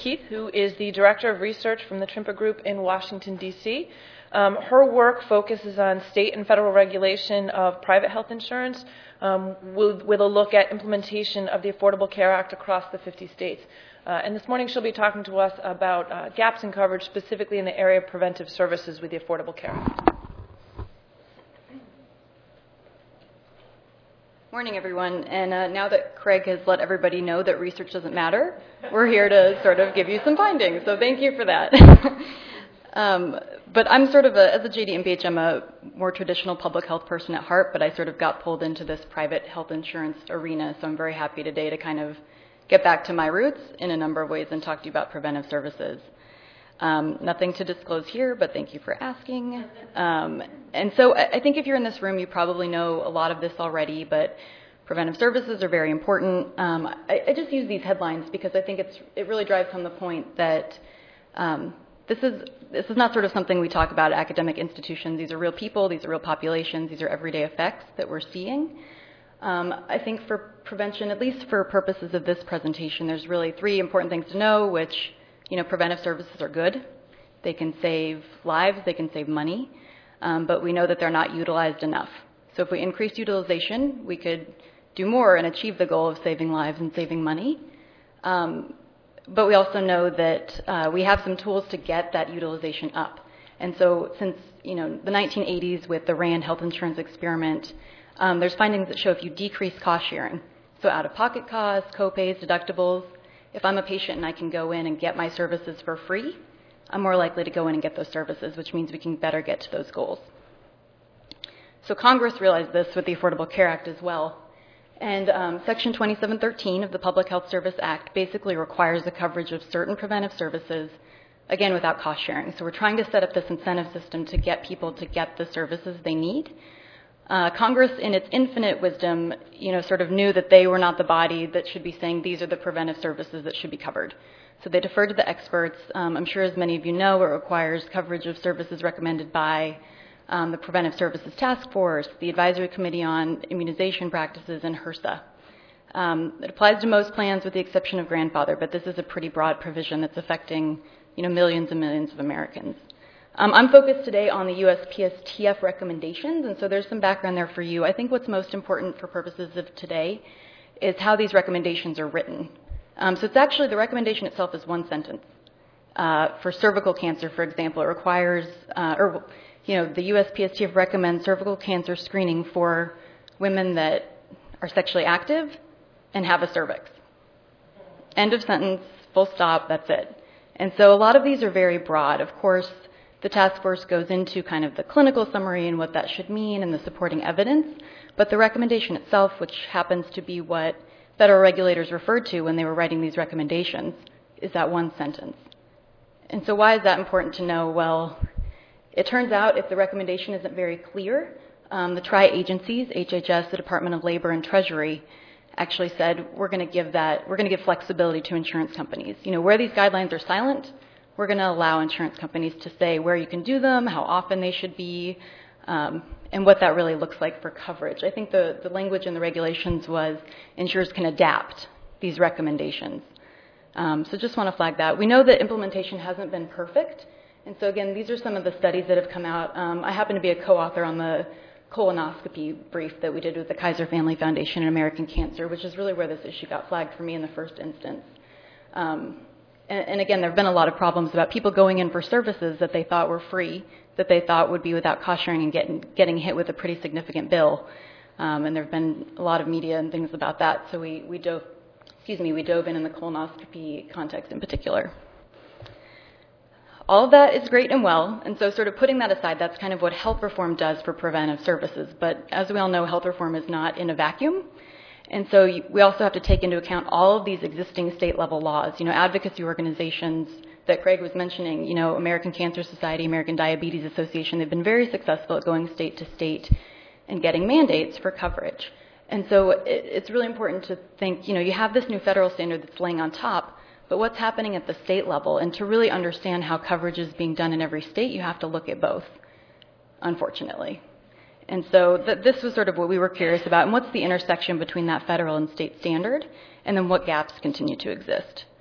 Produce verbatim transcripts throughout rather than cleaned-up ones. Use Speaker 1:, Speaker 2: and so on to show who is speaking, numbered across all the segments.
Speaker 1: Keith, who is the Director of Research from the Trimpa Group in Washington, D C Um, her work focuses on state and federal regulation of private health insurance um, with, with a look at implementation of the Affordable Care Act across the fifty states. Uh, and this morning she'll be talking to us about uh, gaps in coverage, specifically in the area of preventive services with the Affordable Care Act.
Speaker 2: Morning, everyone. And uh, now that Craig has let everybody know that research doesn't matter, we're here to sort of give you some findings. So thank you for that. um, but I'm sort of a, as a J D M P H, I'm a more traditional public health person at heart, but I sort of got pulled into this private health insurance arena. So I'm very happy today to kind of get back to my roots in a number of ways and talk to you about preventive services. Um, nothing to disclose here, but thank you for asking. Um, and so I, I think if you're in this room, you probably know a lot of this already, but preventive services are very important. Um, I, I just use these headlines because I think it's, it really drives home the point that um, this is, this is not sort of something we talk about at academic institutions. These are real people, these are real populations, these are everyday effects that we're seeing. Um, I think for prevention, at least for purposes of this presentation, there's really three important things to know, which You know, preventive services are good. They can save lives, they can save money, um, but we know that they're not utilized enough. So if we increase utilization, we could do more and achieve the goal of saving lives and saving money. Um, but we also know that uh, we have some tools to get that utilization up. And so since, you know, the nineteen eighties with the RAND health insurance experiment, um, there's findings that show if you decrease cost sharing, so out-of-pocket costs, co-pays, deductibles, if I'm a patient and I can go in and get my services for free, I'm more likely to go in and get those services, which means we can better get to those goals. So Congress realized this with the Affordable Care Act as well. And um, Section twenty-seven thirteen of the Public Health Service Act basically requires the coverage of certain preventive services, again, without cost sharing. So we're trying to set up this incentive system to get people to get the services they need. Uh, Congress, in its infinite wisdom, you know, sort of knew that they were not the body that should be saying these are the preventive services that should be covered. So they deferred to the experts. Um, I'm sure, as many of you know, it requires coverage of services recommended by um, the Preventive Services Task Force, the Advisory Committee on Immunization Practices, and HRSA. Um, it applies to most plans with the exception of grandfather, but this is a pretty broad provision that's affecting, you know, millions and millions of Americans. Um, I'm focused today on the U S P S T F recommendations, and so there's some background there for you. I think what's most important for purposes of today is how these recommendations are written. Um, so it's actually, the recommendation itself is one sentence. Uh, for cervical cancer, for example, it requires, uh, or, you know, the U S P S T F recommends cervical cancer screening for women that are sexually active and have a cervix. End of sentence, full stop, that's it. And so a lot of these are very broad. Of course, the task force goes into kind of the clinical summary and what that should mean and the supporting evidence, but the recommendation itself, which happens to be what federal regulators referred to when they were writing these recommendations, is that one sentence. And so why is that important to know? Well, it turns out if the recommendation isn't very clear, um, the tri-agencies, H H S, the Department of Labor, and Treasury, actually said we're going to give that, we're going to give flexibility to insurance companies. You know, where these guidelines are silent, we're going to allow insurance companies to say where you can do them, how often they should be, um, and what that really looks like for coverage. I think the, the language in the regulations was insurers can adapt these recommendations. Um, so just want to flag that. We know that implementation hasn't been perfect. And so again, these are some of the studies that have come out. Um, I happen to be a co-author on the colonoscopy brief that we did with the Kaiser Family Foundation and American Cancer, which is really where this issue got flagged for me in the first instance. Um, And, and again, there have been a lot of problems about people going in for services that they thought were free, that they thought would be without cost sharing, and getting, getting hit with a pretty significant bill. Um, and there have been a lot of media and things about that. So we, we dove, excuse me, we dove in in the colonoscopy context in particular. All of that is great and well. And so sort of putting that aside, that's kind of what health reform does for preventive services. But as we all know, health reform is not in a vacuum. And so we also have to take into account all of these existing state-level laws. You know, advocacy organizations that Craig was mentioning, you know, American Cancer Society, American Diabetes Association, they've been very successful at going state to state and getting mandates for coverage. And so it's really important to think, you know, you have this new federal standard that's laying on top, but what's happening at the state level? And to really understand how coverage is being done in every state, you have to look at both, unfortunately. And so th- this was sort of what we were curious about, and what's the intersection between that federal and state standard, and then what gaps continue to exist.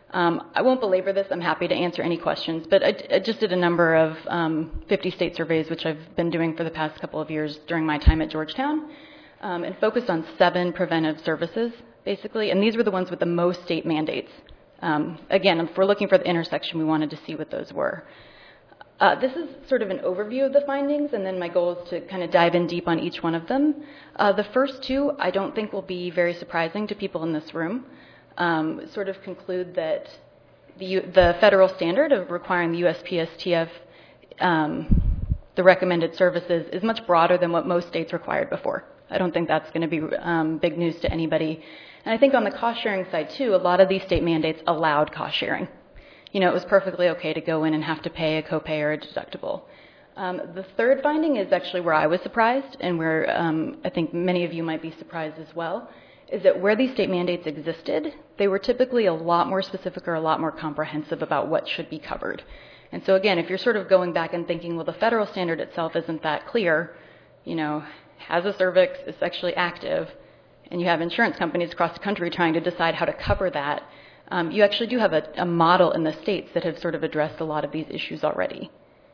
Speaker 2: Um, I won't belabor this. I'm happy to answer any questions, but I, I just did a number of um, fifty state surveys, which I've been doing for the past couple of years during my time at Georgetown, um, and focused on seven preventive services, basically, and these were the ones with the most state mandates. Um, again, if we're looking for the intersection, we wanted to see what those were. Uh, this is sort of an overview of the findings, and then my goal is to kind of dive in deep on each one of them. Uh, the first two I don't think will be very surprising to people in this room. Um, sort of conclude that the, U the federal standard of requiring the U S P S T F, um, the recommended services, is much broader than what most states required before. I don't think that's going to be um, big news to anybody. And I think on the cost sharing side too, a lot of these state mandates allowed cost sharing. You know, it was perfectly okay to go in and have to pay a copay or a deductible. Um, the third finding is actually where I was surprised, and where um, I think many of you might be surprised as well, is that where these state mandates existed, they were typically a lot more specific or a lot more comprehensive about what should be covered. And so again, if you're sort of going back and thinking, well, the federal standard itself isn't that clear, you know, has a cervix, is sexually active, and you have insurance companies across the country trying to decide how to cover that, um, you actually do have a, a model in the states that have sort of addressed a lot of these issues already.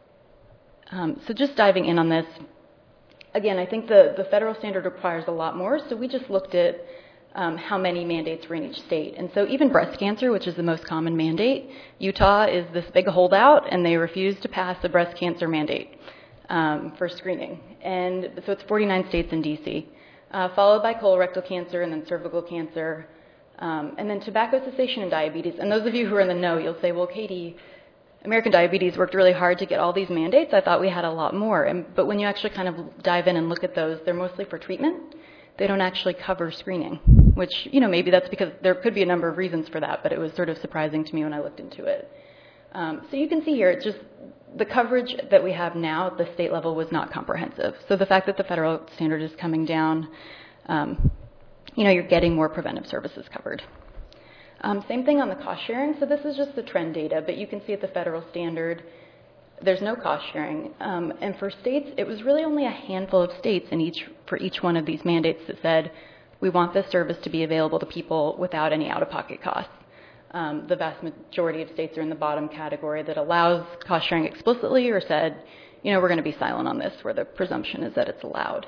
Speaker 2: Um, so just diving in on this, again, I think the, the federal standard requires a lot more, so we just looked at Um, how many mandates were in each state. And so even breast cancer, which is the most common mandate, Utah is this big holdout, and they refuse to pass a breast cancer mandate um, for screening. And so it's forty-nine states in D C, uh, followed by colorectal cancer and then cervical cancer, um, and then tobacco cessation and diabetes. And those of you who are in the know, you'll say, well, Katie, American Diabetes worked really hard to get all these mandates. I thought we had a lot more. And, but when you actually kind of dive in and look at those, they're mostly for treatment. They don't actually cover screening, which, you know, maybe that's because there could be a number of reasons for that, but it was sort of surprising to me when I looked into it. Um, so you can see here, it's just the coverage that we have now at the state level was not comprehensive. So the fact that the federal standard is coming down, um, you know, you're getting more preventive services covered. Um, same thing on the cost sharing. So this is just the trend data, but you can see at the federal standard, there's no cost sharing. Um, and for states, it was really only a handful of states in each, for each one of these mandates that said, we want this service to be available to people without any out-of-pocket costs. Um, the vast majority of states are in the bottom category that allows cost sharing explicitly or said, you know, we're going to be silent on this, where the presumption is that it's allowed.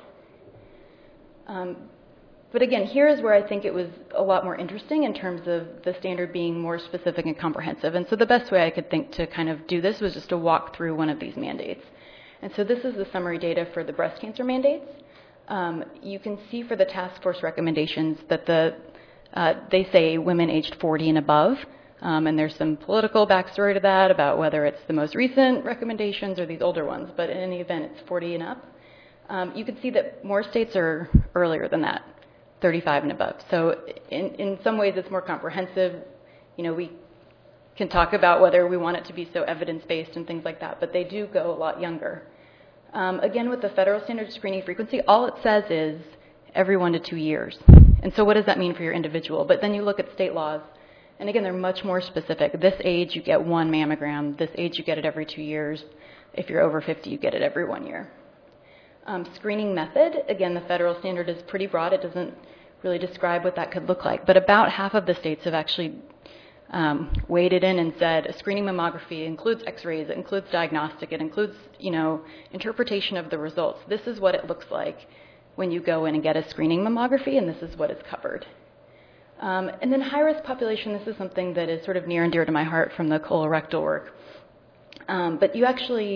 Speaker 2: Um, But again, here is where I think it was a lot more interesting in terms of the standard being more specific and comprehensive. And so the best way I could think to kind of do this was just to walk through one of these mandates. And so this is the summary data for the breast cancer mandates. Um, you can see for the task force recommendations that the uh, they say women aged forty and above. Um, and there's some political backstory to that about whether it's the most recent recommendations or these older ones. But in any event, it's forty and up. Um, you can see that more states are earlier than that, thirty-five and above. So in, in some ways it's more comprehensive. You know, we can talk about whether we want it to be so evidence-based and things like that, but they do go a lot younger. Um, again, with the federal standard screening frequency, all it says is every one to two years. And so what does that mean for your individual? But then you look at state laws, and again, they're much more specific. This age, you get one mammogram. This age, you get it every two years. If you're over fifty, you get it every one year. Um, screening method, again, the federal standard is pretty broad. It doesn't really describe what that could look like. But about half of the states have actually um, waded in and said a screening mammography includes x-rays, it includes diagnostic, it includes, you know, interpretation of the results. This is what it looks like when you go in and get a screening mammography, and this is what is covered. Um, and then high-risk population, this is something that is sort of near and dear to my heart from the colorectal work. Um, but you actually...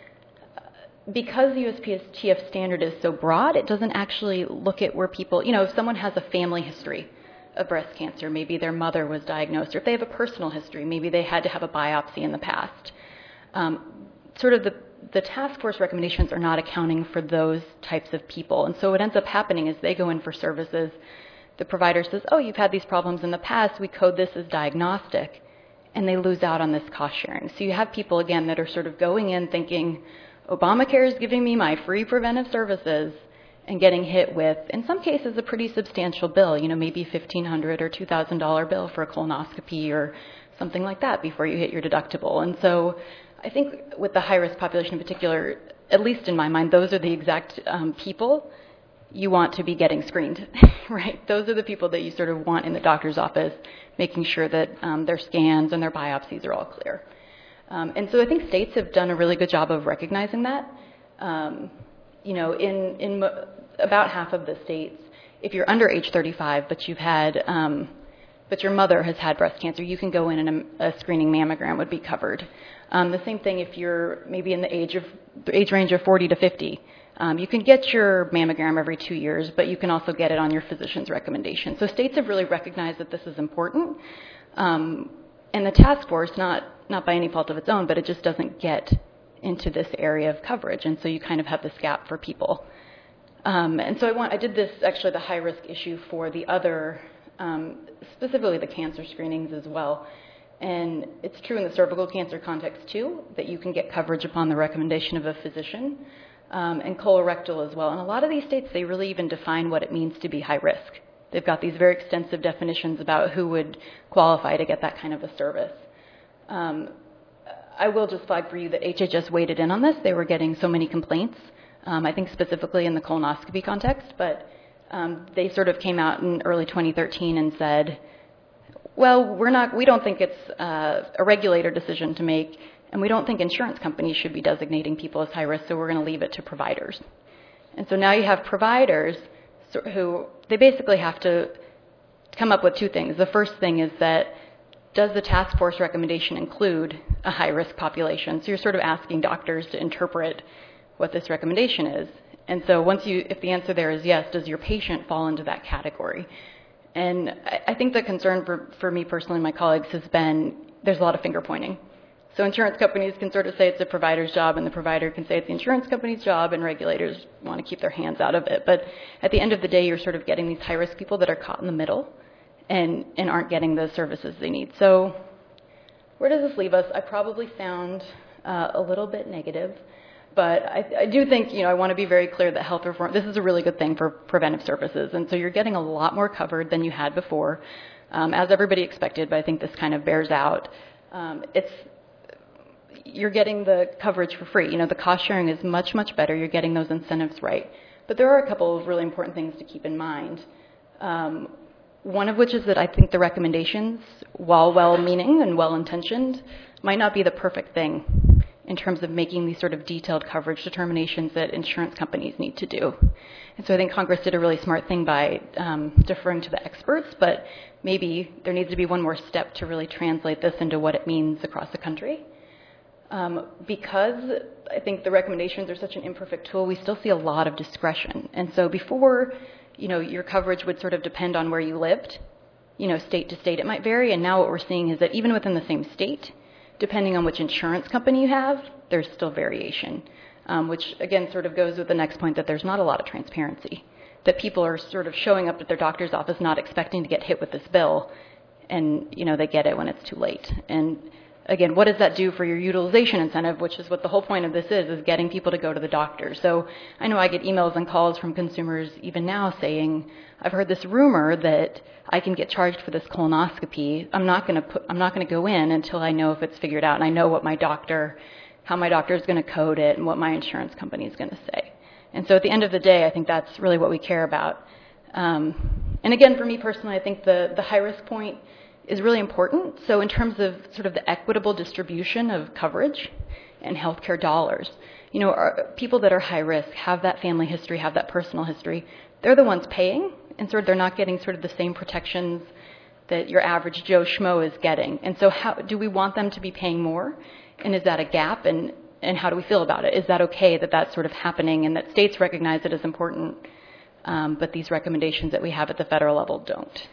Speaker 2: Because the U S P S T F standard is so broad, it doesn't actually look at where people, you know, if someone has a family history of breast cancer, maybe their mother was diagnosed, or if they have a personal history, maybe they had to have a biopsy in the past. Um, sort of the, the task force recommendations are not accounting for those types of people. And so what ends up happening is they go in for services. The provider says, oh, you've had these problems in the past. We code this as diagnostic. And they lose out on this cost sharing. So you have people, again, that are sort of going in thinking, Obamacare is giving me my free preventive services, and getting hit with, in some cases, a pretty substantial bill, you know, maybe fifteen hundred dollars or two thousand dollars bill for a colonoscopy or something like that before you hit your deductible. And so I think with the high-risk population in particular, at least in my mind, those are the exact um, people, you want to be getting screened, right? Those are the people that you sort of want in the doctor's office, making sure that um, their scans and their biopsies are all clear. Um, and so I think states have done a really good job of recognizing that. Um, you know, in, in mo- about half of the states, if you're under age thirty-five, but you've had, um, but your mother has had breast cancer, you can go in and a, a screening mammogram would be covered. Um, the same thing if you're maybe in the age of the age range of forty to fifty. Um, you can get your mammogram every two years, but you can also get it on your physician's recommendation. So states have really recognized that this is important. Um, and the task force, not, not by any fault of its own, but it just doesn't get into this area of coverage. And so you kind of have this gap for people. Um, and so I, want, I did this, actually, the high-risk issue for the other, um, specifically the cancer screenings as well. And it's true in the cervical cancer context, too, that you can get coverage upon the recommendation of a physician. Um, and colorectal as well. And a lot of these states, they really even define what it means to be high risk. They've got these very extensive definitions about who would qualify to get that kind of a service. Um, I will just flag for you that H H S waded in on this. They were getting so many complaints, um, I think specifically in the colonoscopy context, but um, they sort of came out in early twenty thirteen and said, well, we're not, we don't think it's uh, a regulator decision to make, and we don't think insurance companies should be designating people as high risk, so we're going to leave it to providers. And so now you have providers who, they basically have to come up with two things. The first thing is that, does the task force recommendation include a high-risk population? So you're sort of asking doctors to interpret what this recommendation is. And so once you, if the answer there is yes, does your patient fall into that category? And I, I think the concern for, for me personally and my colleagues has been, there's a lot of finger pointing. So insurance companies can sort of say it's the provider's job, and the provider can say it's the insurance company's job, and regulators want to keep their hands out of it. But at the end of the day, you're sort of getting these high-risk people that are caught in the middle and, and aren't getting the services they need. So where does this leave us? I probably sound uh, a little bit negative, but I, I do think, you know, I want to be very clear that health reform, this is a really good thing for preventive services. And so you're getting a lot more covered than you had before, um, as everybody expected, but I think this kind of bears out. Um, it's you're getting the coverage for free. You know, the cost sharing is much, much better. You're getting those incentives right. But there are a couple of really important things to keep in mind. Um, one of which is that I think the recommendations, while well-meaning and well-intentioned, might not be the perfect thing in terms of making these sort of detailed coverage determinations that insurance companies need to do. And so I think Congress did a really smart thing by um, deferring to the experts, but maybe there needs to be one more step to really translate this into what it means across the country. Um, because I think the recommendations are such an imperfect tool, we still see a lot of discretion. And so before, you know, your coverage would sort of depend on where you lived. You know, state to state it might vary. And now what we're seeing is that even within the same state, depending on which insurance company you have, there's still variation, um, which again sort of goes with the next point that there's not a lot of transparency, that people are sort of showing up at their doctor's office not expecting to get hit with this bill, and, you know, they get it when it's too late. And again, what does that do for your utilization incentive, which is what the whole point of this is, is getting people to go to the doctor. So I know I get emails and calls from consumers even now saying, I've heard this rumor that I can get charged for this colonoscopy. I'm not going to put, I'm not going to go in until I know if it's figured out and I know what my doctor, how my doctor is going to code it and what my insurance company is going to say. And so at the end of the day, I think that's really what we care about. Um, and again, for me personally, I think the, the high risk point is really important. So in terms of sort of the equitable distribution of coverage and healthcare dollars, you know, our, people that are high risk have that family history, have that personal history. They're the ones paying, and sort of they're not getting sort of the same protections that your average Joe Schmo is getting. And so how do we want them to be paying more? And is that a gap? And, and how do we feel about it? Is that okay that that's sort of happening and that states recognize it as important, um, but these recommendations that we have at the federal level don't?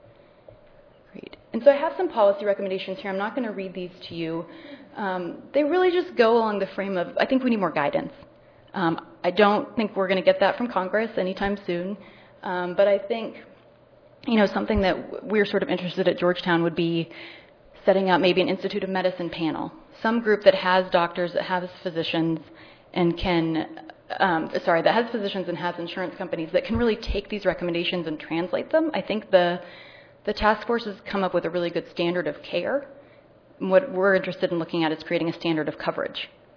Speaker 2: Great. And so I have some policy recommendations here. I'm not going to read these to you. Um, they really just go along the frame of, I think we need more guidance. Um, I don't think we're going to get that from Congress anytime soon. Um, but I think, you know, something that we're sort of interested at Georgetown would be setting up maybe an Institute of Medicine panel, some group that has doctors, that has physicians, and can, um, sorry, that has physicians and has insurance companies that can really take these recommendations and translate them. I think the the task force has come up with a really good standard of care. And what we're interested in looking at is creating a standard of coverage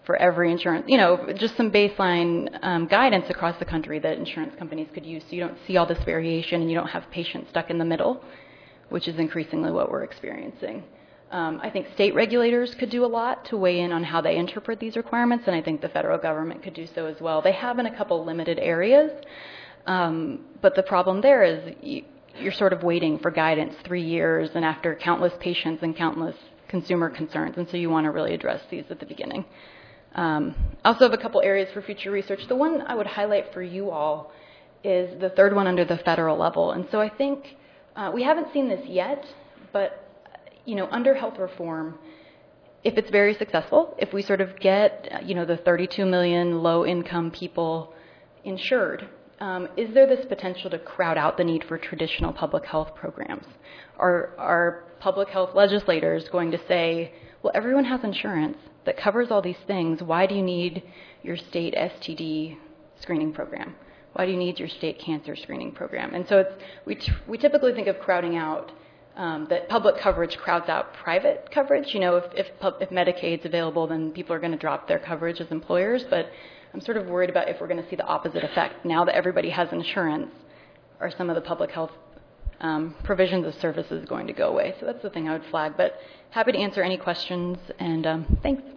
Speaker 2: for every insurance, you know, just some baseline um, guidance across the country that insurance companies could use so you don't see all this variation and you don't have patients stuck in the middle, which is increasingly what we're experiencing. Um, I think state regulators could do a lot to weigh in on how they interpret these requirements, and I think the federal government could do so as well. They have in a couple limited areas, um, but the problem there is you, you're sort of waiting for guidance three years and after countless patients and countless consumer concerns, and so you want to really address these at the beginning. Um, I also have a couple areas for future research. The one I would highlight for you all is the third one under the federal level, and so I think uh, we haven't seen this yet, but you know, under health reform, if it's very successful, if we sort of get, you know, the thirty-two million low-income people insured, um, is there this potential to crowd out the need for traditional public health programs? Are, are public health legislators going to say, well, everyone has insurance that covers all these things. Why do you need your state S T D screening program? Why do you need your state cancer screening program? And so it's, we, t- we typically think of crowding out Um, that public coverage crowds out private coverage. You know, if, if, pub- if Medicaid's available, then people are going to drop their coverage as employers. But I'm sort of worried about if we're going to see the opposite effect. Now that everybody has insurance, are some of the public health um, provisions of services going to go away? So that's the thing I would flag. But happy to answer any questions, and um, thanks.